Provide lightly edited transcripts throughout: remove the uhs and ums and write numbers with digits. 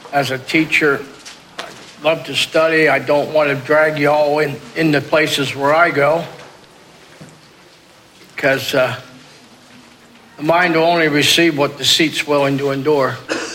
as a teacher. I love to study. I don't want to drag you all in the places where I go, because the mind will only receive what the seat's willing to endure.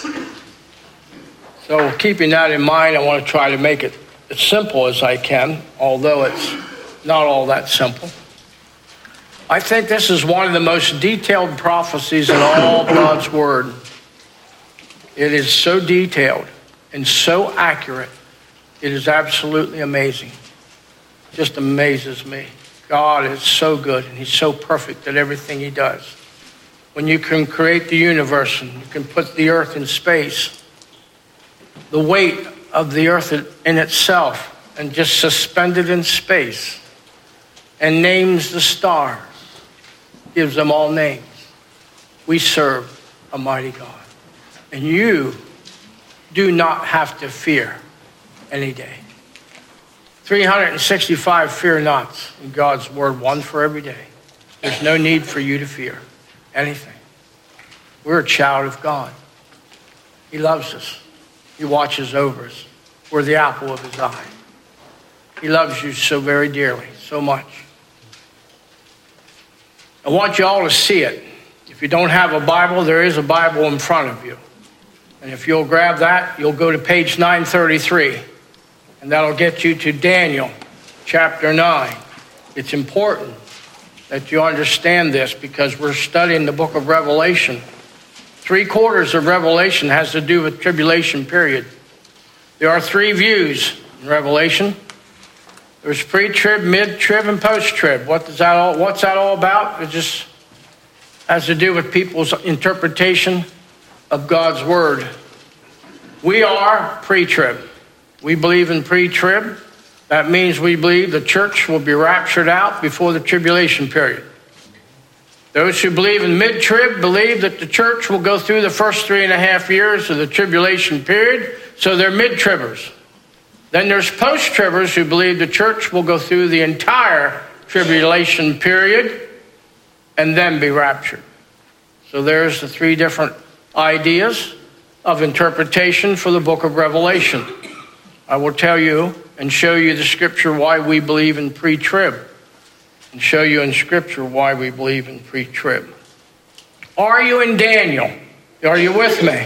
So keeping that in mind, I want to try to make it as simple as I can, although it's not all that simple. I think this is one of the most detailed prophecies in all God's Word. It is so detailed and so accurate. It is absolutely amazing. It just amazes me. God is so good, and he's so perfect at everything he does. When you can create the universe and you can put the earth in space, the weight of the earth in itself, and just suspend it in space, and names the stars, gives them all names. We serve a mighty God. And you do not have to fear any day. 365 fear nots in God's word, one for every day. There's no need for you to fear anything. We're a child of God. He loves us. He watches over us. We're the apple of his eye. He loves you so very dearly, so much. I want you all to see it. If you don't have a Bible, there is a Bible in front of you. And if you'll grab that, you'll go to page 933. And that'll get you to Daniel chapter 9. It's important that you understand this, because we're studying the book of Revelation. 3/4 of Revelation has to do with tribulation period. There are 3 views in Revelation. There's pre-trib, mid-trib, and post-trib. What's that all about? It just has to do with people's interpretation of God's word. We are pre-trib. We believe in pre-trib. That means we believe the church will be raptured out before the tribulation period. Those who believe in mid-trib believe that the church will go through the first 3.5 years of the tribulation period, so they're mid-tribbers. Then there's post-tribbers who believe the church will go through the entire tribulation period and then be raptured. So there's the 3 different ideas of interpretation for the book of Revelation. I will tell you and show you the scripture why we believe in pre-trib, and show you in scripture why we believe in pre-trib. Are you in Daniel? Are you with me?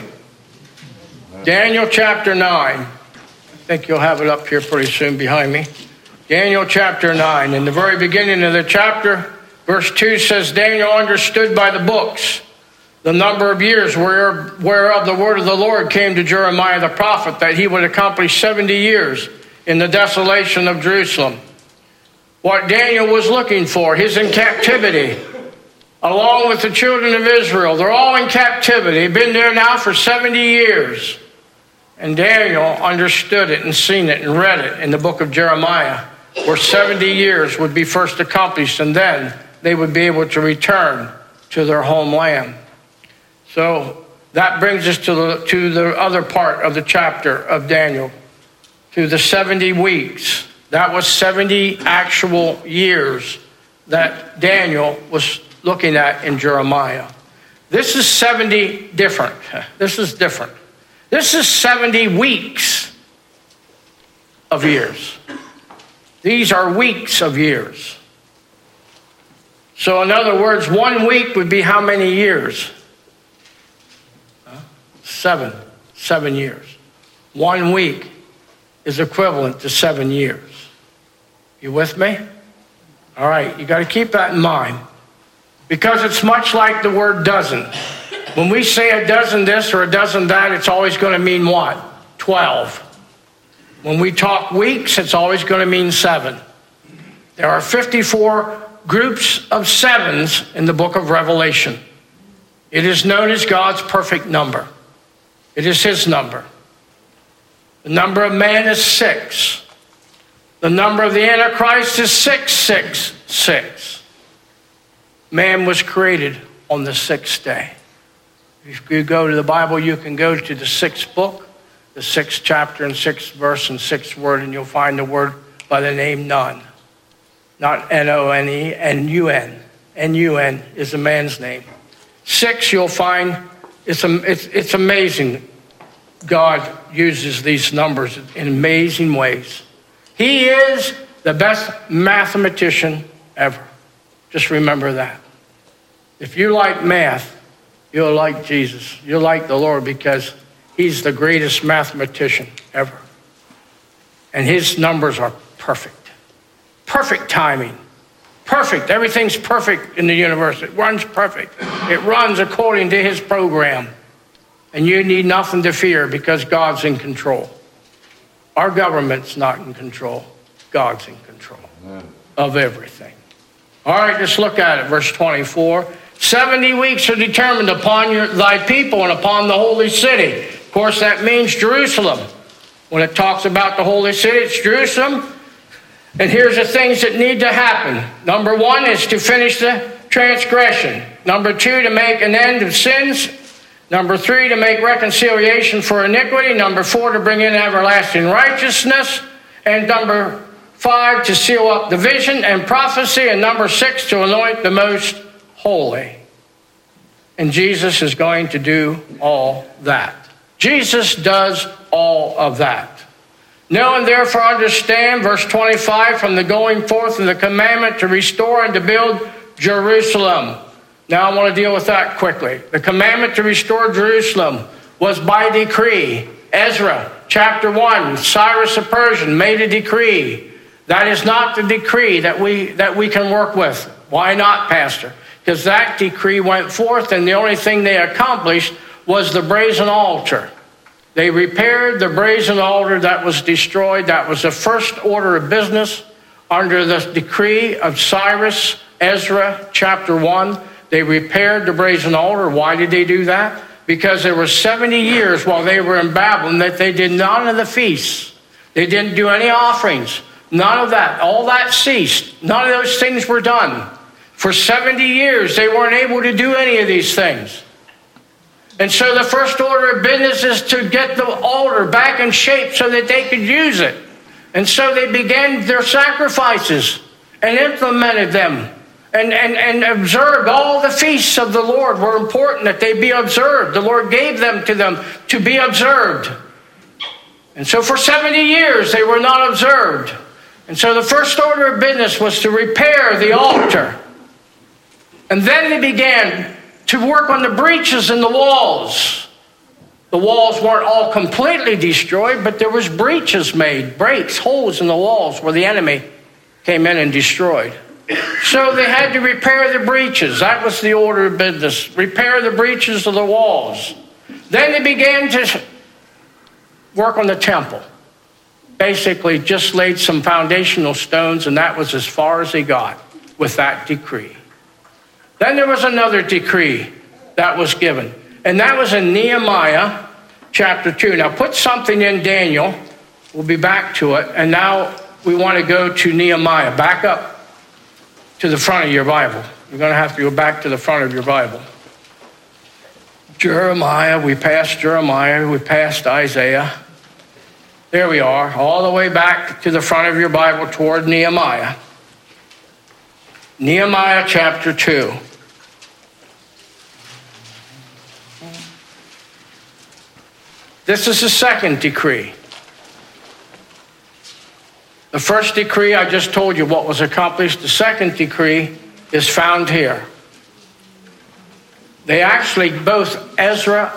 Daniel chapter 9. I think you'll have it up here pretty soon behind me. Daniel chapter 9. In the very beginning of the chapter, verse 2 says, Daniel understood by the books the number of years whereof the word of the Lord came to Jeremiah the prophet, that he would accomplish 70 years in the desolation of Jerusalem. What Daniel was looking for, he's in captivity, along with the children of Israel. They're all in captivity, been there now for 70 years. And Daniel understood it and seen it and read it in the book of Jeremiah, where 70 years would be first accomplished, and then they would be able to return to their homeland. So that brings us to the other part of the chapter of Daniel, to the 70 weeks. That was 70 actual years that Daniel was looking at in Jeremiah. This is 70 different. This is different. This is 70 weeks of years. These are weeks of years. So in other words, 1 week would be how many years? 7 years. 1 week is equivalent to 7 years. You with me? All right, you got to keep that in mind, because it's much like the word dozen. When we say a dozen this or a dozen that, it's always going to mean what? 12. When we talk weeks, it's always going to mean 7. There are 54 groups of 7s in the book of Revelation. It is known as God's perfect number. It is his number. The number of man is 6. The number of the Antichrist is 666. Man was created on the 6th day. If you go to the Bible, you can go to the 6th book, the 6th chapter and 6th verse and 6th word, and you'll find the word by the name none. Not N-O-N-E, N-U-N. N-U-N is a man's name. 6, you'll find, it's amazing. God uses these numbers in amazing ways. He is the best mathematician ever. Just remember that. If you like math, you'll like Jesus. You'll like the Lord because he's the greatest mathematician ever. And his numbers are perfect. Perfect timing. Perfect. Everything's perfect in the universe. It runs perfect. It runs according to his program. And you need nothing to fear because God's in control. Our government's not in control. God's in control of everything. All right, let's look at it. Verse 24. 70 weeks are determined upon thy people and upon the holy city. Of course, that means Jerusalem. When it talks about the holy city, it's Jerusalem. And here's the things that need to happen. Number 1 is to finish the transgression. Number 2, to make an end of sins. Number 3, to make reconciliation for iniquity. Number 4, to bring in everlasting righteousness. And number 5, to seal up the vision and prophecy. And number 6, to anoint the most holy. And Jesus is going to do all that. Jesus does all of that. Know and therefore understand, verse 25, from the going forth of the commandment to restore and to build Jerusalem. Now I want to deal with that quickly. The commandment to restore Jerusalem was by decree. Ezra, chapter 1, Cyrus the Persian made a decree. That is not the decree that we can work with. Why not, Pastor? Because that decree went forth and the only thing they accomplished was the brazen altar. They repaired the brazen altar that was destroyed. That was the first order of business under the decree of Cyrus, Ezra, chapter 1. They repaired the brazen altar. Why did they do that? Because there were 70 years while they were in Babylon that they did none of the feasts. They didn't do any offerings. None of that. All that ceased. None of those things were done. For 70 years, they weren't able to do any of these things. And so the first order of business is to get the altar back in shape so that they could use it. And so they began their sacrifices and implemented them and observed. All the feasts of the Lord were important that they be observed. The Lord gave them to be observed. And so for 70 years they were not observed. And so the first order of business was to repair the altar. And then they began to work on the breaches in the walls. The walls weren't all completely destroyed, but there was breaches made, breaks, holes in the walls where the enemy came in and destroyed. So they had to repair the breaches. That was the order of business. Repair the breaches of the walls. Then they began to work on the temple. Basically just laid some foundational stones, and that was as far as they got with that decree. Then there was another decree that was given, and that was in Nehemiah chapter 2. Now put something in Daniel. We'll be back to it. And now we want to go to Nehemiah. Back up to the front of your Bible. You're going to have to go back to the front of your Bible. Jeremiah, we passed Jeremiah, we passed Isaiah. There we are, all the way back to the front of your Bible toward Nehemiah. Nehemiah chapter 2. This is the second decree. The first decree, I just told you what was accomplished. The second decree is found here. They actually, both Ezra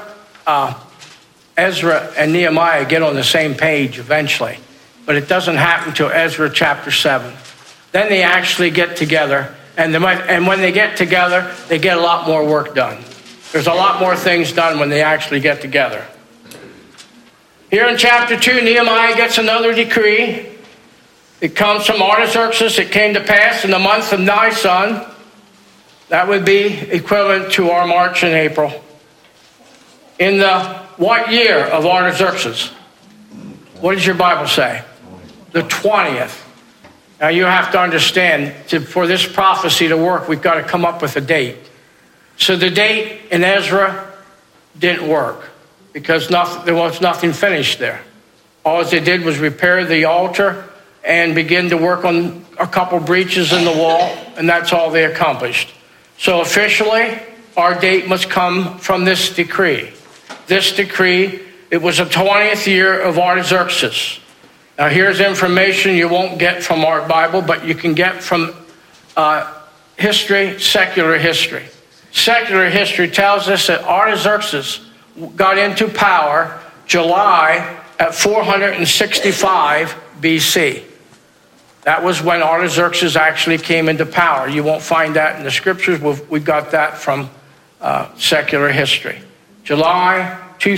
and Nehemiah get on the same page eventually. But it doesn't happen until Ezra chapter 7. Then they actually get together. And when they get together, they get a lot more work done. There's a lot more things done when they actually get together. Here in chapter 2, Nehemiah gets another decree. It comes from Artaxerxes. It came to pass in the month of Nisan. That would be equivalent to our March and April. In the what year of Artaxerxes? What does your Bible say? The 20th. Now you have to understand, for this prophecy to work, we've got to come up with a date. So the date in Ezra didn't work because there was nothing finished there. All they did was repair the altar and begin to work on a couple breaches in the wall, and that's all they accomplished. So officially, our date must come from this decree. This decree It was the 20th year of Artaxerxes. Now here's information you won't get from our Bible, but you can get from history, secular history. Secular history tells us that Artaxerxes got into power July at 465 BC. That was when Artaxerxes actually came into power. You won't find that in the scriptures. We got that from secular history. July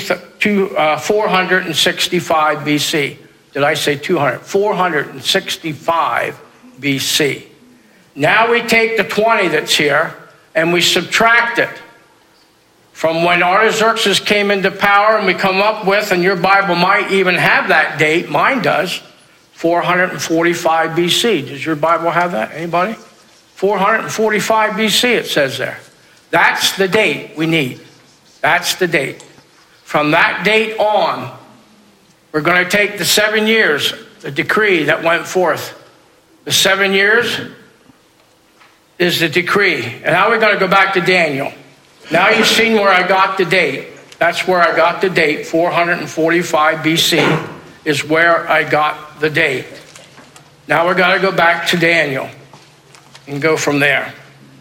465 BC. Did I say 200? 465 BC. Now we take the 20 that's here and we subtract it from when Artaxerxes came into power, and we come up with, and your Bible might even have that date, mine does, 445 BC. Does your Bible have that? Anybody? 445 BC it says there. That's the date we need. That's the date. From that date on, we're going to take the 7 years, the decree that went forth. The 7 years is the decree. And now we're going to go back to Daniel. Now you've seen where I got the date. That's where I got the date. 445 BC is where I got the date. Now we're going to go back to Daniel and go from there.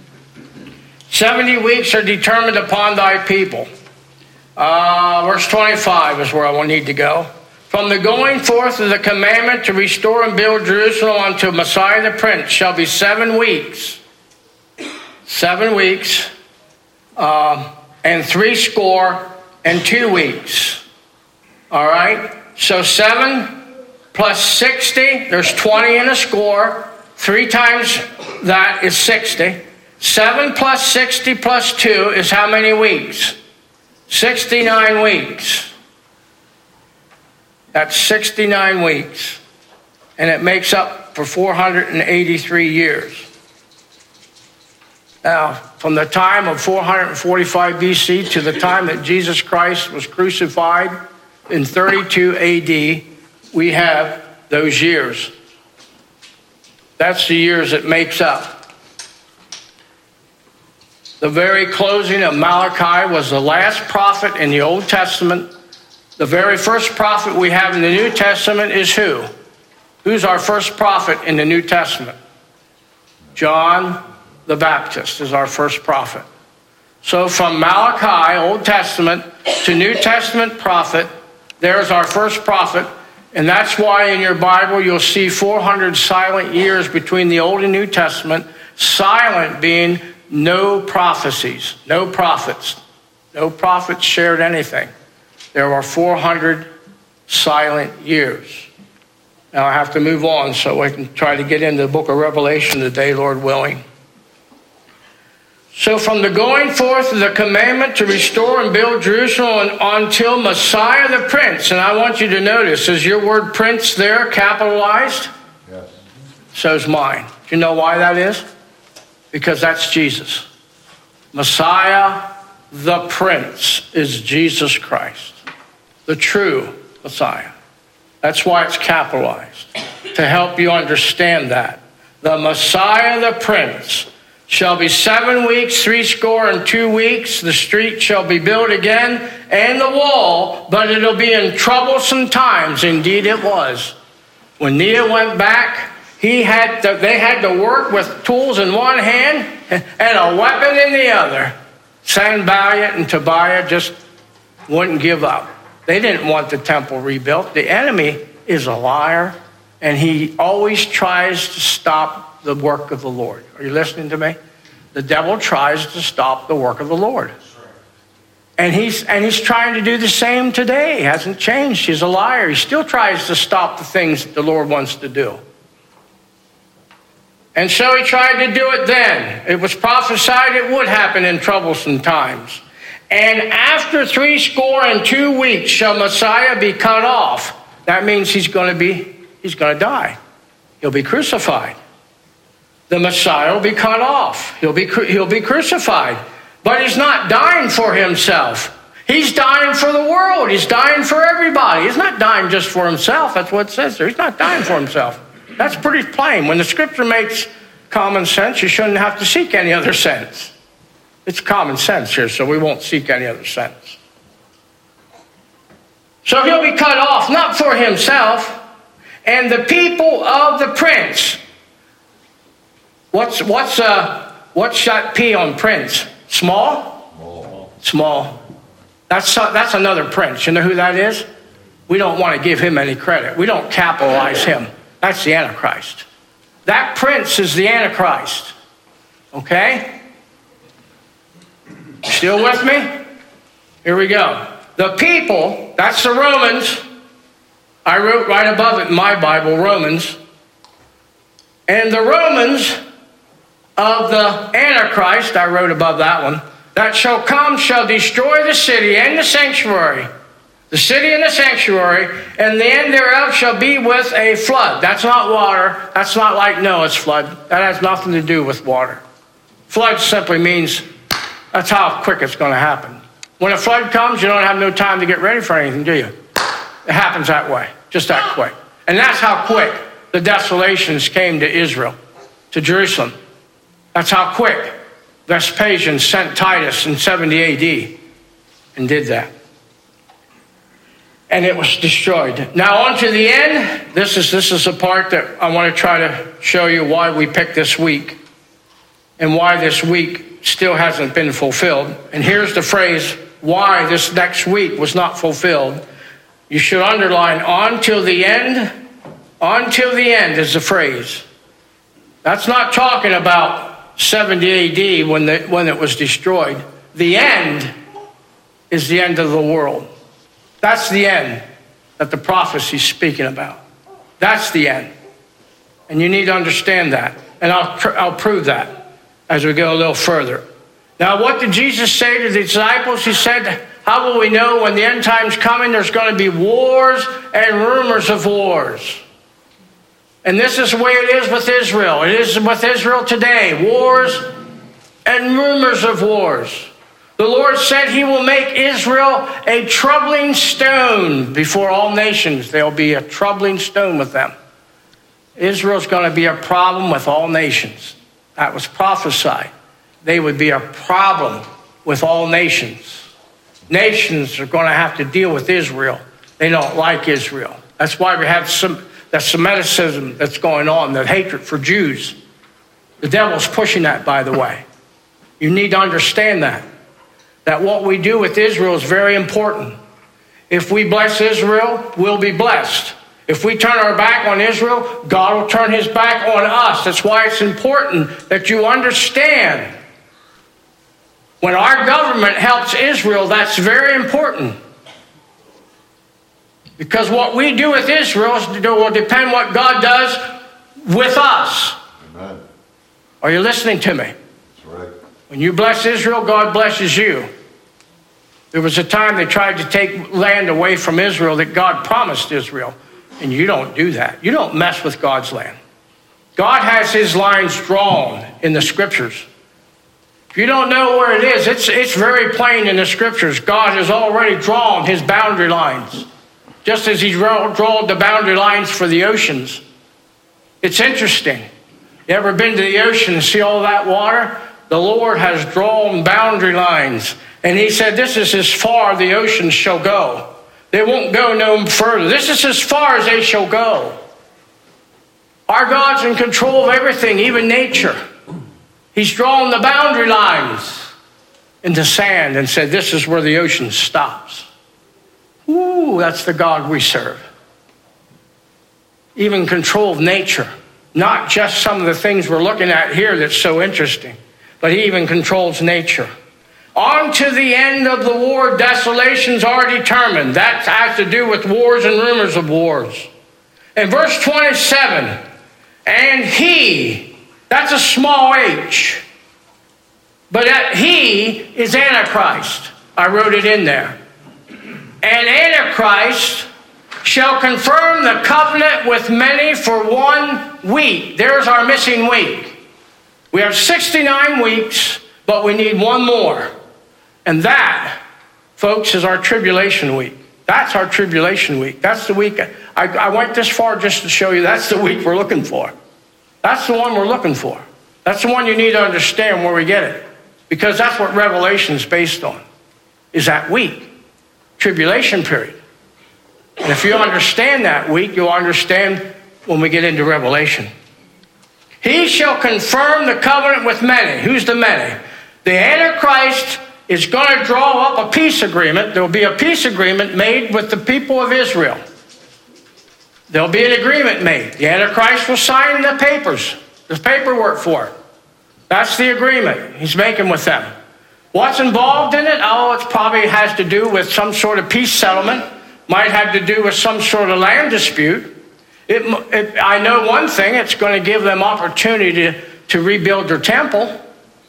70 weeks are determined upon thy people. Verse 25 is where I will need to go. From the going forth of the commandment to restore and build Jerusalem unto Messiah the Prince shall be 7 weeks. 7 weeks. And 62 weeks. All right? So 7 plus 60, there's 20 in a score. 3 times that is 60. 7 plus 60 plus 2 is how many weeks? 69 weeks. That's 69 weeks. And it makes up for 483 years. Now, from the time of 445 BC to the time that Jesus Christ was crucified in 32 AD, we have those years. That's the years it makes up. The very closing of Malachi was the last prophet in the Old Testament. The very first prophet we have in the New Testament is who? Who's our first prophet in the New Testament? John the Baptist is our first prophet. So from Malachi, Old Testament, to New Testament prophet, there's our first prophet. And that's why in your Bible you'll see 400 silent years between the Old and New Testament. Silent being no prophecies, no prophets. No prophets shared anything. There are 400 silent years. Now I have to move on so I can try to get into the book of Revelation today, Lord willing. So from the going forth of the commandment to restore and build Jerusalem until Messiah the Prince, and I want you to notice, is your word prince there capitalized? Yes. So's mine. Do you know why that is? Because that's Jesus. Messiah the Prince is Jesus Christ, the true Messiah. That's why it's capitalized, to help you understand that. The Messiah the Prince shall be 7 weeks, 62 weeks. The street shall be built again, and the wall, but it'll be in troublesome times. Indeed it was. When Nehemiah went back, they had to work with tools in one hand and a weapon in the other. Sanballat and Tobiah just wouldn't give up. They didn't want the temple rebuilt. The enemy is a liar, and he always tries to stop the work of the Lord. Are you listening to me? The devil tries to stop the work of the Lord. And he's trying to do the same today. He hasn't changed. He's a liar. He still tries to stop the things that the Lord wants to do. And so he tried to do it then. It was prophesied it would happen in troublesome times. And after 62 weeks shall Messiah be cut off. That means he's going to die. He'll be crucified. The Messiah will be cut off. He'll be crucified. But he's not dying for himself. He's dying for the world. He's dying for everybody. He's not dying just for himself. That's what it says there. He's not dying for himself. That's pretty plain. When the scripture makes common sense, you shouldn't have to seek any other sense. It's common sense here, so we won't seek any other sense. So he'll be cut off, not for himself. And the people of the prince. What's that P on prince? Small? Small. That's another prince. You know who that is? We don't want to give him any credit. We don't capitalize him. That's the Antichrist. That prince is the Antichrist. Okay? Still with me? Here we go. The people, that's the Romans. I wrote right above it in my Bible, Romans. And the Romans of the Antichrist, I wrote above that one, that shall come shall destroy the city and the sanctuary. The city and the sanctuary, and the end thereof shall be with a flood. That's not water. That's not like Noah's flood. That has nothing to do with water. Flood simply means that's how quick it's going to happen. When a flood comes, you don't have no time to get ready for anything, do you? It happens that way, just that quick. And that's how quick the desolations came to Israel, to Jerusalem. That's how quick Vespasian sent Titus in 70 AD and did that. And it was destroyed. Now on to the end. This is the part that I want to try to show you why we picked this week and why this week still hasn't been fulfilled. And here's the phrase, why this next week was not fulfilled. You should underline, on till the end. On till the end is the phrase. That's not talking about 70 AD when it was destroyed. The end is the end of the world. That's the end that the prophecy's speaking about. That's the end. And you need to understand that. And I'll prove that as we go a little further. Now, what did Jesus say to the disciples? He said, how will we know when the end time's coming? There's going to be wars and rumors of wars. And this is the way it is with Israel. It is with Israel today. Wars and rumors of wars. The Lord said he will make Israel a troubling stone before all nations. There'll be a troubling stone with them. Israel's going to be a problem with all nations. That was prophesied. They would be a problem with all nations. Nations are going to have to deal with Israel. They don't like Israel. That's why we have that Semiticism that's going on, that hatred for Jews. The devil's pushing that, by the way. You need to understand that what we do with Israel is very important. If we bless Israel, we'll be blessed. If we turn our back on Israel, God will turn his back on us. That's why it's important that you understand. When our government helps Israel, that's very important. Because what we do with Israel will depend what God does with us. Amen. Are you listening to me? That's right. When you bless Israel, God blesses you. There was a time they tried to take land away from Israel that God promised Israel. And you don't do that. You don't mess with God's land. God has his lines drawn in the scriptures. If you don't know where it is, it's very plain in the scriptures. God has already drawn his boundary lines. Just as he drawn the boundary lines for the oceans. It's interesting. You ever been to the ocean and see all that water? The Lord has drawn boundary lines. And he said, this is as far the oceans shall go. They won't go no further. This is as far as they shall go. Our God's in control of everything, even nature. He's drawn the boundary lines in the sand and said, this is where the ocean stops. Ooh, that's the God we serve. Even control of nature. Not just some of the things we're looking at here that's so interesting, but he even controls nature. On to the end of the war, desolations are determined. That has to do with wars and rumors of wars. In verse 27, and he, that's a small h, but that he is Antichrist. I wrote it in there. And Antichrist shall confirm the covenant with many for 1 week. There's our missing week. We have 69 weeks, but we need one more. And that, folks, is our tribulation week. That's our tribulation week. That's the week. I went this far just to show you that's the week we're looking for. That's the one we're looking for. That's the one you need to understand where we get it. Because that's what Revelation is based on, is that week. Tribulation period. And if you understand that week, you'll understand when we get into Revelation. He shall confirm the covenant with many. Who's the many? The Antichrist is going to draw up a peace agreement. There will be a peace agreement made with the people of Israel. There'll be an agreement made. The Antichrist will sign the papers, the paperwork for it. That's the agreement he's making with them. What's involved in it? Oh, it probably has to do with some sort of peace settlement. Might have to do with some sort of land dispute. I know one thing, it's going to give them opportunity to rebuild their temple.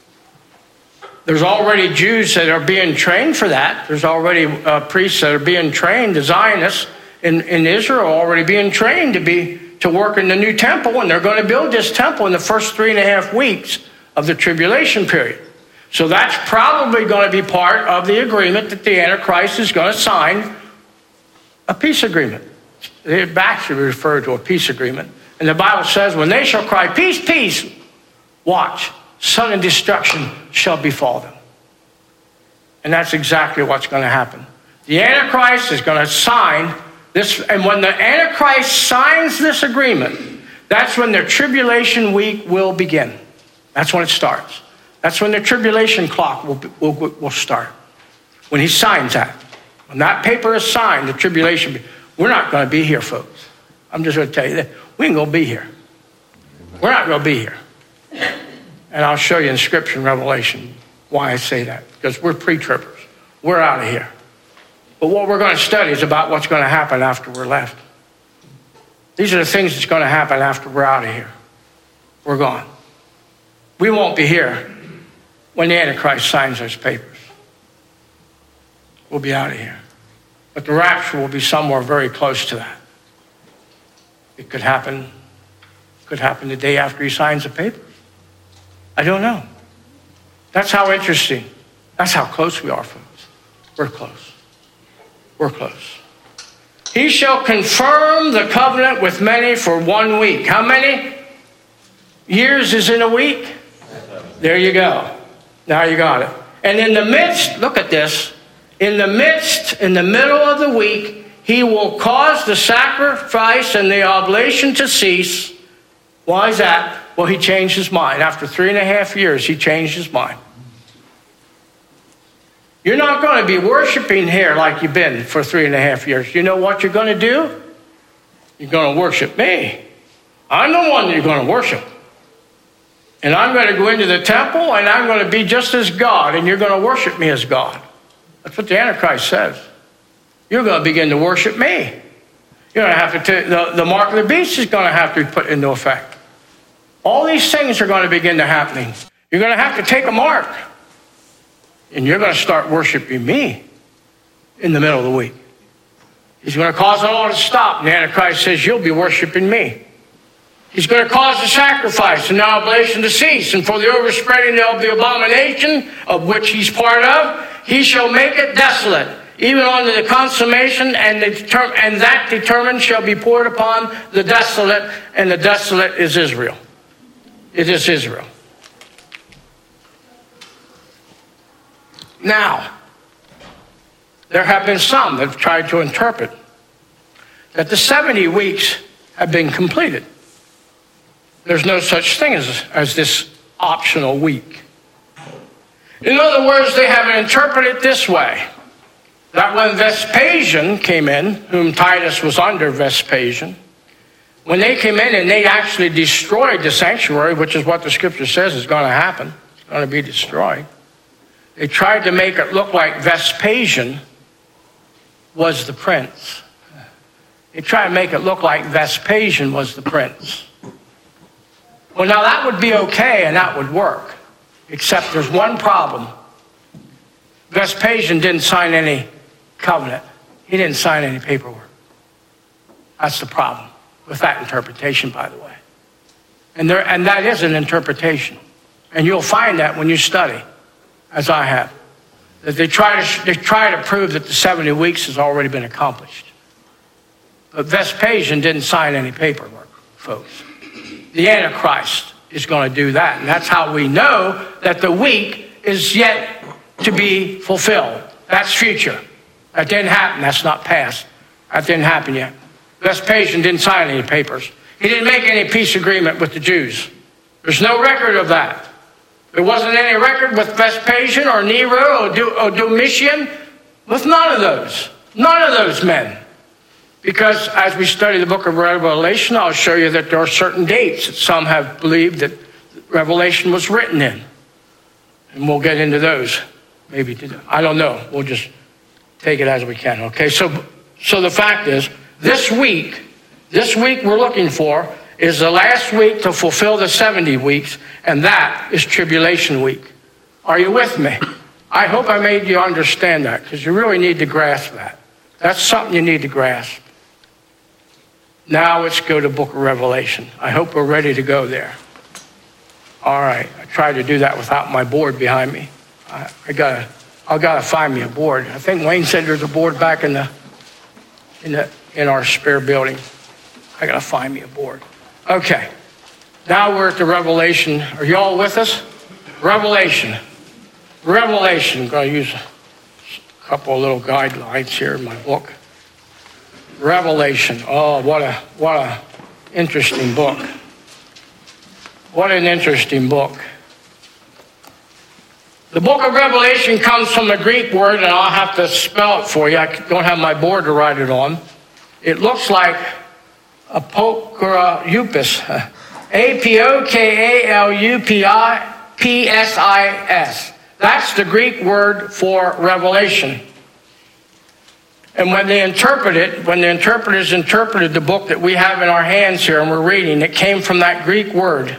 There's already Jews that are being trained for that. There's already priests that are being trained, the Zionists in Israel already being trained to work in the new temple, and they're going to build this temple in the first 3.5 weeks of the tribulation period. So that's probably going to be part of the agreement that the Antichrist is going to sign, a peace agreement. They actually refer to a peace agreement. And the Bible says, when they shall cry, peace, peace, watch, sudden destruction shall befall them. And that's exactly what's going to happen. The Antichrist is going to sign this, and when the Antichrist signs this agreement, that's when the tribulation week will begin. That's when it starts. That's when the tribulation clock will start. When he signs that. When that paper is signed, the tribulation, we're not going to be here, folks. I'm just going to tell you that. We ain't going to be here. We're not going to be here. And I'll show you in Scripture and Revelation why I say that. Because we're pre-trippers. We're out of here. But what we're going to study is about what's going to happen after we're left. These are the things that's going to happen after we're out of here. We're gone. We won't be here when the Antichrist signs those papers. We'll be out of here. But the rapture will be somewhere very close to that. It could happen the day after he signs the papers. I don't know. That's how interesting. That's how close we are, folks. We're close. We're close. He shall confirm the covenant with many for 1 week. How many years is in a week? There you go. Now you got it. And in the midst, look at this, in the middle of the week, he will cause the sacrifice and the oblation to cease. Why is that? Well, he changed his mind. After 3.5 years, he changed his mind. You're not going to be worshiping here like you've been for 3.5 years. You know what you're going to do? You're going to worship me. I'm the one you're going to worship. And I'm going to go into the temple, and I'm going to be just as God, and you're going to worship me as God. That's what the Antichrist says. You're going to begin to worship me. You're going to have to, the mark of the beast is going to have to be put into effect. All these things are going to begin to happen. You're going to have to take a mark. And you're going to start worshiping me in the middle of the week. He's going to cause it all to stop. And the Antichrist says, you'll be worshiping me. He's going to cause the sacrifice and the oblation to cease. And for the overspreading of the abomination of which he's part of, he shall make it desolate. Even unto the consummation, and that determined shall be poured upon the desolate. And the desolate is Israel. It is Israel. Now, there have been some that have tried to interpret that the 70 weeks have been completed. There's no such thing as this optional week. In other words, they have interpreted it this way, that when Vespasian came in, whom Titus was under Vespasian, when they came in and they actually destroyed the sanctuary, which is what the scripture says is going to happen, it's going to be destroyed. They tried to make it look like Vespasian was the prince. They tried to make it look like Vespasian was the prince. Well, now that would be okay and that would work, except there's one problem. Vespasian didn't sign any covenant. He didn't sign any paperwork. That's the problem with that interpretation, by the way. And that is an interpretation. And you'll find that when you study, as I have, that they try to prove that the 70 weeks has already been accomplished. But Vespasian didn't sign any paperwork, folks. The Antichrist is going to do that. And that's how we know that the week is yet to be fulfilled. That's future. That didn't happen. That's not past. That didn't happen yet. Vespasian didn't sign any papers. He didn't make any peace agreement with the Jews. There's no record of that. There wasn't any record with Vespasian or Nero or Domitian, with none of those. None of those men. Because as we study the book of Revelation, I'll show you that there are certain dates that some have believed that Revelation was written in. And we'll get into those. Maybe today. I don't know. We'll just take it as we can. Okay, so the fact is, this week we're looking for is the last week to fulfill the 70 weeks, and that is tribulation week. Are you with me? I hope I made you understand that, because you really need to grasp that. That's something you need to grasp. Now let's go to the book of Revelation. I hope we're ready to go there. All right, I tried to do that without my board behind me. I gotta find me a board. I think Wayne said there's a board back in our spare building. I gotta find me a board. Okay, now we're at the Revelation. Are you all with us? Revelation. I'm going to use a couple of little guidelines here in my book. Revelation. Oh, what a interesting book. What an interesting book. The book of Revelation comes from the Greek word, and I'll have to spell it for you. I don't have my board to write it on. It looks like Apocalypsis. Apokalupsis. That's the Greek word for revelation. And when the interpreters interpreted the book that we have in our hands here and we're reading, it came from that Greek word.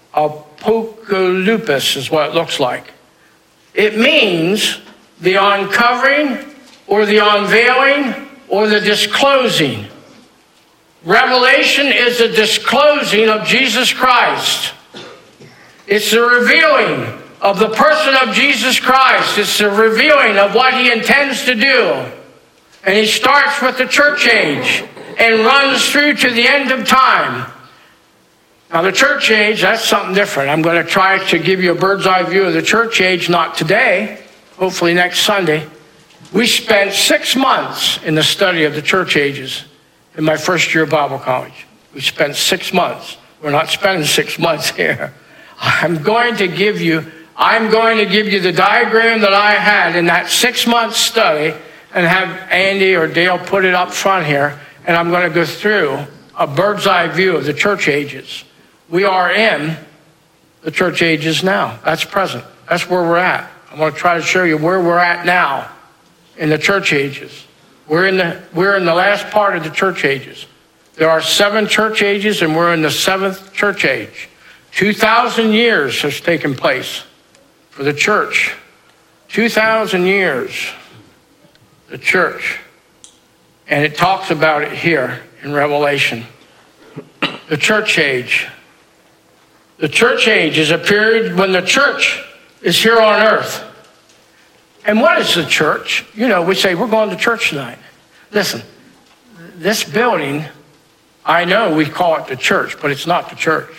Apocalypsis is what it looks like. It means the uncovering or the unveiling or the disclosing. Revelation is the disclosing of Jesus Christ. It's the revealing of the person of Jesus Christ. It's the revealing of what he intends to do. And he starts with the church age and runs through to the end of time. Now the church age, that's something different. I'm going to try to give you a bird's eye view of the church age, not today, hopefully next Sunday. We spent 6 months in the study of the church ages in my first year of Bible college. We spent 6 months. We're not spending 6 months here. I'm going to give you the diagram that I had in that 6-month study and have Andy or Dale put it up front here. And I'm going to go through a bird's eye view of the church ages. We are in the church ages now. That's present. That's where we're at. I want to try to show you where we're at now in the church ages. We're in the last part of the church ages. There are 7 church ages, and we're in the 7th church age. 2,000 years has taken place for the church. 2,000 years, the church. And it talks about it here in Revelation. The church age. The church age is a period when the church is here on earth. And what is the church? You know, we say, we're going to church tonight. Listen, this building, I know we call it the church, but it's not the church.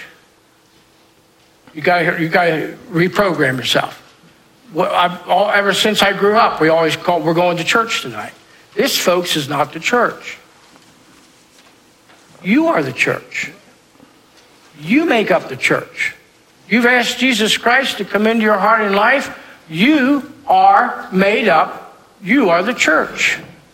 You got to reprogram yourself. Ever since I grew up, we always called, we're going to church tonight. This, folks, is not the church. You are the church. You make up the church. You've asked Jesus Christ to come into your heart and life. You are made up. You are the church.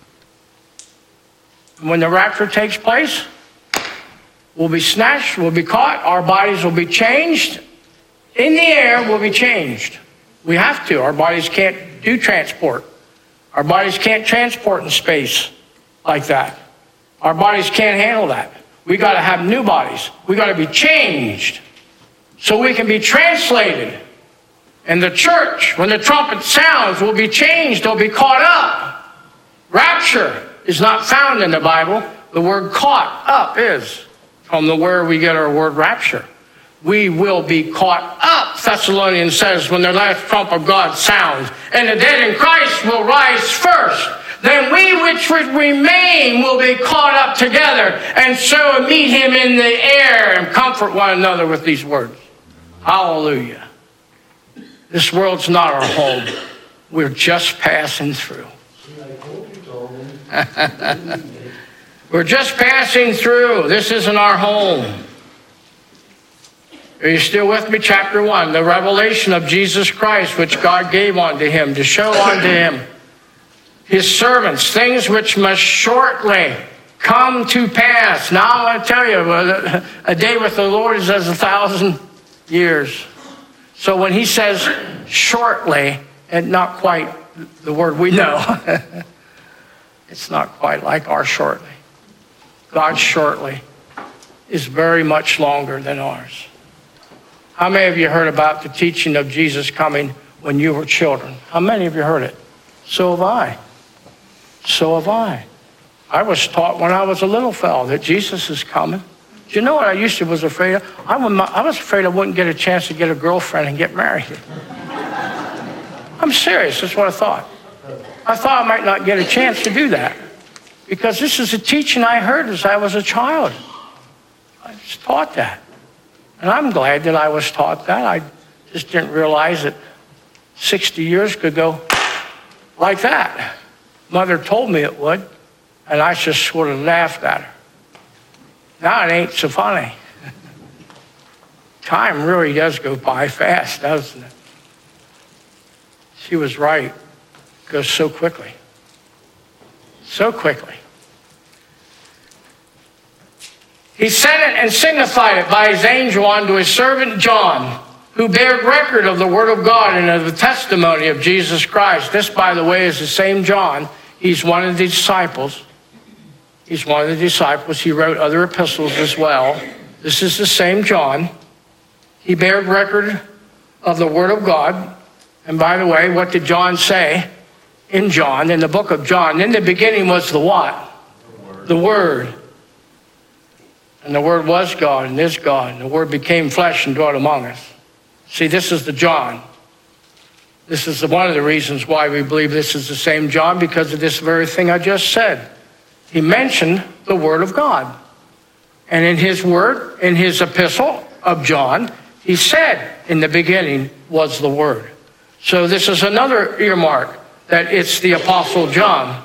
When the rapture takes place, we'll be snatched, we'll be caught, our bodies will be changed. In the air, we'll be changed. We have to. Our bodies can't do transport. Our bodies can't transport in space like that. Our bodies can't handle that. We got to have new bodies. We got to be changed so we can be translated. And the church, when the trumpet sounds, will be changed. They'll be caught up. Rapture is not found in the Bible. The word caught up is from the where we get our word rapture. We will be caught up, Thessalonians says, when the last trump of God sounds. And the dead in Christ will rise first. Then we which would remain will be caught up together, and so meet him in the air and comfort one another with these words. Hallelujah. This world's not our home. We're just passing through. We're just passing through. This isn't our home. Are you still with me? Chapter 1, the revelation of Jesus Christ, which God gave unto him, to show unto him his servants, things which must shortly come to pass. Now I want to tell you, a day with the Lord is as 1,000 years. So when he says shortly, and not quite the word we know, it's not quite like our shortly. God's shortly is very much longer than ours. How many of you heard about the teaching of Jesus coming when you were children? How many of you heard it? So have I. So have I. I was taught when I was a little fellow that Jesus is coming. Do you know what I used to was afraid of? I was afraid I wouldn't get a chance to get a girlfriend and get married. I'm serious. That's what I thought. I thought I might not get a chance to do that because this is a teaching I heard as I was a child. I was taught that. And I'm glad that I was taught that. I just didn't realize that 60 years could go like that. Mother told me it would, and I just sort of laughed at her. Now it ain't so funny. Time really does go by fast, doesn't it? She was right. It goes so quickly. So quickly. He sent it and signified it by his angel unto his servant John, who bare record of the word of God and of the testimony of Jesus Christ. This, by the way, is the same John. He's one of the disciples. He's one of the disciples. He wrote other epistles as well. This is the same John. He bare record of the word of God. And by the way, what did John say in John, in the book of John? In the beginning was the what? The Word. And the Word was God and is God. And the Word became flesh and dwelt among us. See, this is the John. This is one of the reasons why we believe this is the same John, because of this very thing I just said. He mentioned the Word of God. And in his word, in his epistle of John, he said, in the beginning was the Word. So this is another earmark that it's the Apostle John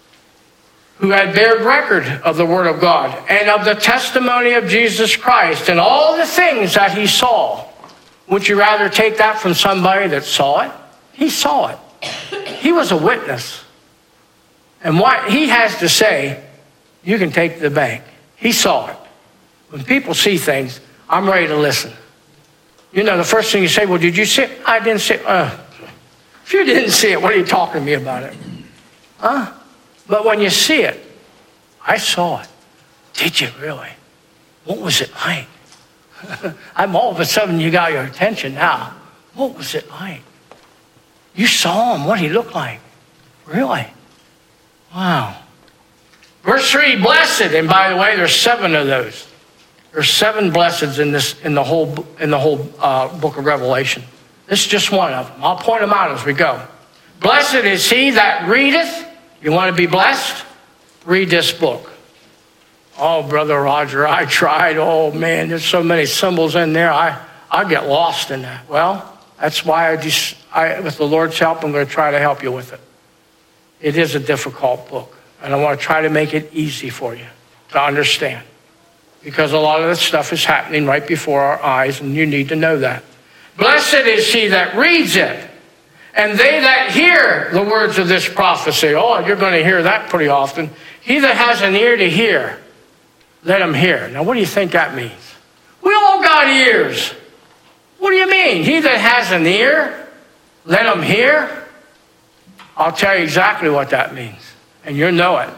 who had bared record of the Word of God and of the testimony of Jesus Christ and all the things that he saw. Would you rather take that from somebody that saw it? He saw it. He was a witness. And what he has to say, you can take to the bank. He saw it. When people see things, I'm ready to listen. You know, the first thing you say, well, did you see it? I didn't see it. If you didn't see it, what are you talking to me about it? Huh? But when you see it, I saw it. Did you really? What was it like? I'm all of a sudden you got your attention now. What was it like? You saw him, what he looked like. Really? Wow. Verse 3, blessed, and by the way, there's 7 of those. There's 7 blesseds in the whole book of Revelation. This is just one of them. I'll point them out as we go. Blessed is he that readeth. You want to be blessed? Read this book. Oh, Brother Roger, I tried. Oh, man, there's so many symbols in there. I get lost in that. Well, that's why with the Lord's help, I'm going to try to help you with it. It is a difficult book, and I want to try to make it easy for you to understand, because a lot of this stuff is happening right before our eyes, and you need to know that. Blessed is he that reads it, and they that hear the words of this prophecy. Oh, you're going to hear that pretty often. He that has an ear to hear, let him hear. Now, what do you think that means? We all got ears. What do you mean? He that has an ear, let him hear? I'll tell you exactly what that means, and you'll know it.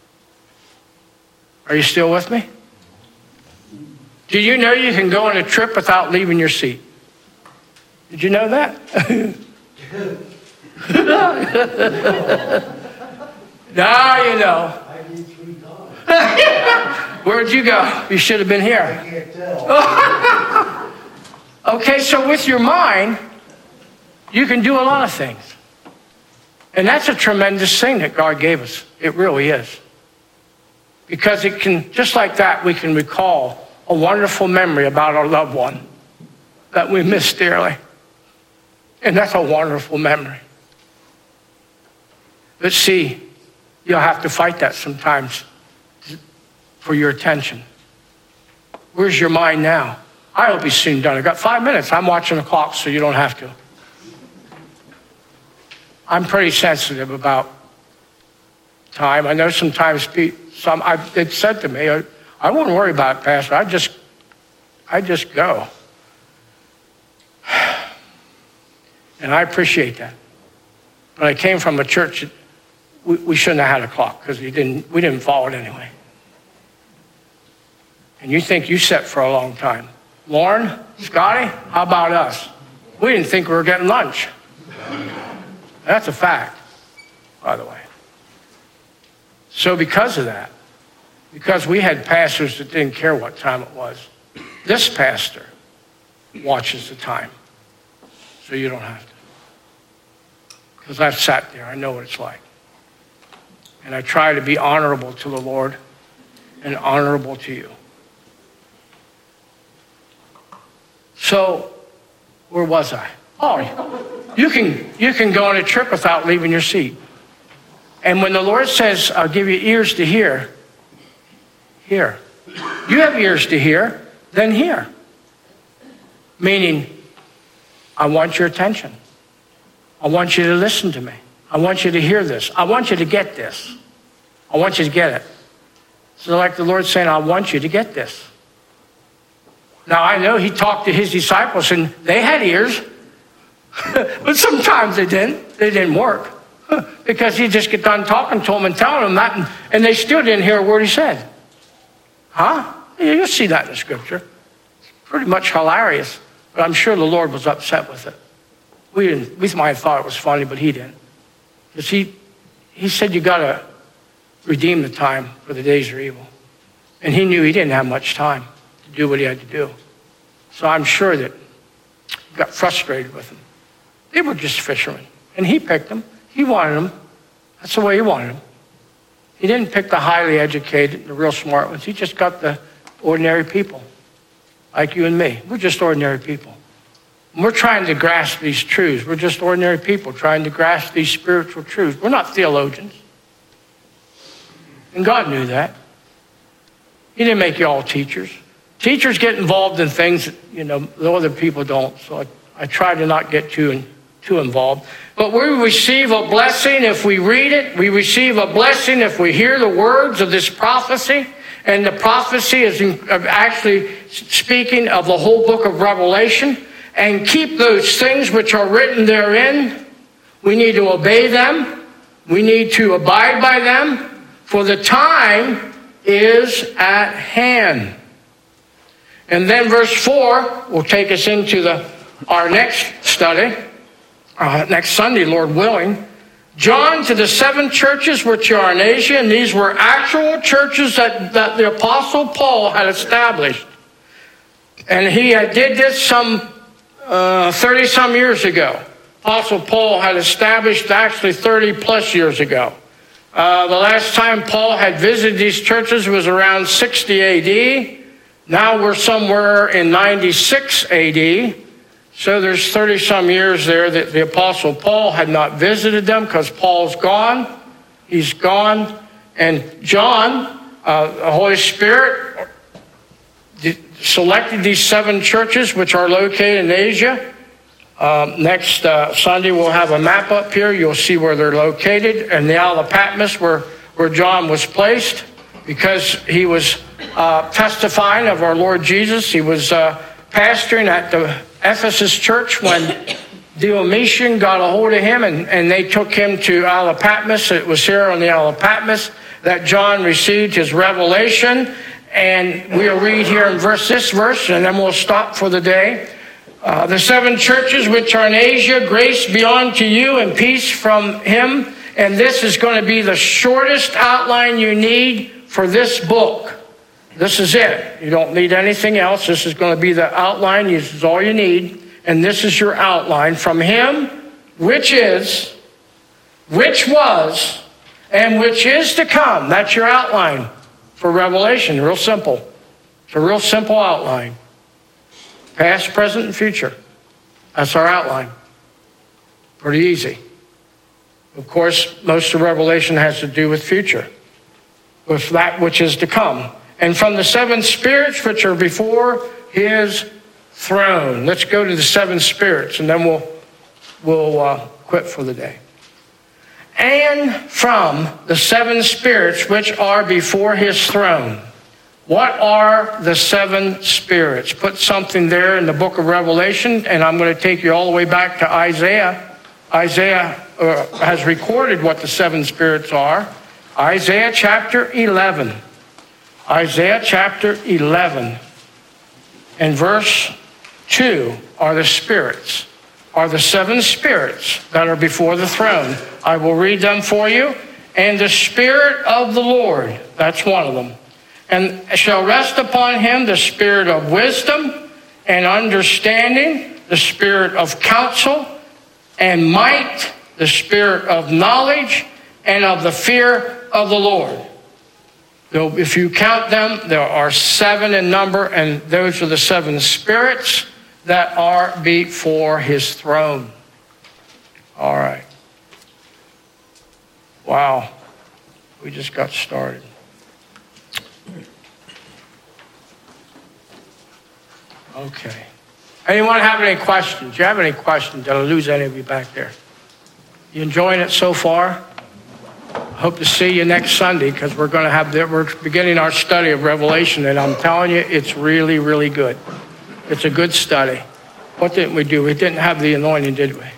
Are you still with me? Do you know you can go on a trip without leaving your seat? Did you know that? Now you know. I did 3 times. Where'd you go? You should have been I here. can't tell. Okay, so with your mind, you can do a lot of things. And that's a tremendous thing that God gave us. It really is. Because it can, just like that, we can recall a wonderful memory about our loved one that we miss dearly. And that's a wonderful memory. But see, you'll have to fight that sometimes for your attention. Where's your mind now? I'll be soon done. I've got 5 minutes. I'm watching the clock, so you don't have to. I'm pretty sensitive about time. I know sometimes it said to me, I wouldn't worry about it, Pastor. I just go. And I appreciate that. But I came from a church that we shouldn't have had a clock because we didn't follow it anyway. And you think you set for a long time. Lauren, Scotty, how about us? We didn't think we were getting lunch. That's a fact, by the way. So because of that, because we had pastors that didn't care what time it was, this pastor watches the time so you don't have to. Because I've sat there. I know what it's like. And I try to be honorable to the Lord and honorable to you. So, where was I? Oh, you can go on a trip without leaving your seat. And when the Lord says, I'll give you ears to hear, hear. You have ears to hear, then hear. Meaning, I want your attention. I want you to listen to me. I want you to hear this. I want you to get this. I want you to get it. So like the Lord saying, I want you to get this. Now I know he talked to his disciples and they had ears, but sometimes they didn't. They didn't work because he just get done talking to them and telling them that, and they still didn't hear a word he said. Huh? You'll see that in the scripture. It's pretty much hilarious, but I'm sure the Lord was upset with it. We might have thought it was funny, but he didn't. Because he said you got to redeem the time, for the days are evil. And he knew he didn't have much time to do what he had to do. So I'm sure that he got frustrated with them. They were just fishermen. And he picked them. He wanted them. That's the way he wanted them. He didn't pick the highly educated, the real smart ones. He just got the ordinary people, like you and me. We're just ordinary people. And we're trying to grasp these truths. We're just ordinary people trying to grasp these spiritual truths. We're not theologians. And God knew that. He didn't make you all teachers. Teachers get involved in things that, the other people don't. So I try to not get too involved. But we receive a blessing if we read it. We receive a blessing if we hear the words of this prophecy. And the prophecy is actually speaking of the whole book of Revelation. And keep those things which are written therein. We need to obey them. We need to abide by them. For the time is at hand. And then verse 4 will take us into our next study. Next Sunday, Lord willing. John to the 7 churches which are in Asia. And these were actual churches that the Apostle Paul had established. And he did this some 30-some years ago. Apostle Paul had established actually 30 plus years ago. The last time Paul had visited these churches was around 60 A.D. Now we're somewhere in 96 A.D. So there's 30-some years there that the Apostle Paul had not visited them because Paul's gone. He's gone. And John, the Holy Spirit, selected these 7 churches which are located in Asia. Next Sunday we'll have a map up here. You'll see where they're located. And the Isle of Patmos where John was placed because he was testifying of our Lord Jesus. He was pastoring at the Ephesus church when Diocletian got a hold of him and they took him to Isle of Patmos. It was here on the Isle of Patmos that John received his revelation. And we'll read here in this verse, and then we'll stop for the day. The 7 churches which are in Asia, grace be unto you and peace from him. And this is going to be the shortest outline you need for this book. This is it. You don't need anything else. This is going to be the outline. This is all you need. And this is your outline from him, which is, which was, and which is to come. That's your outline for Revelation. Real simple. It's a real simple outline. Past, present, and future. That's our outline. Pretty easy. Of course, most of Revelation has to do with future, with that which is to come. and from the 7 spirits which are before his throne. Let's go to the 7 spirits, and then we'll quit for the day. And from the 7 spirits which are before his throne. What are the 7 spirits? Put something there in the book of Revelation, and I'm going to take you all the way back to Isaiah. Isaiah has recorded what the 7 spirits are. Isaiah chapter 11. Isaiah chapter 11 and verse 2 are the spirits, are the 7 spirits that are before the throne. I will read them for you. And the Spirit of the Lord, that's one of them, and shall rest upon him the spirit of wisdom and understanding, the spirit of counsel and might, the spirit of knowledge and of the fear of the Lord. So if you count them, there are 7 in number, and those are the 7 spirits that are before his throne. All right. Wow. We just got started. Okay. Anyone have any questions? Do you have any questions? Did I lose any of you back there? You enjoying it so far? Hope to see you next Sunday, because we're beginning our study of Revelation, and I'm telling you, it's really, really good. It's a good study. What didn't we do? We didn't have the anointing, did we?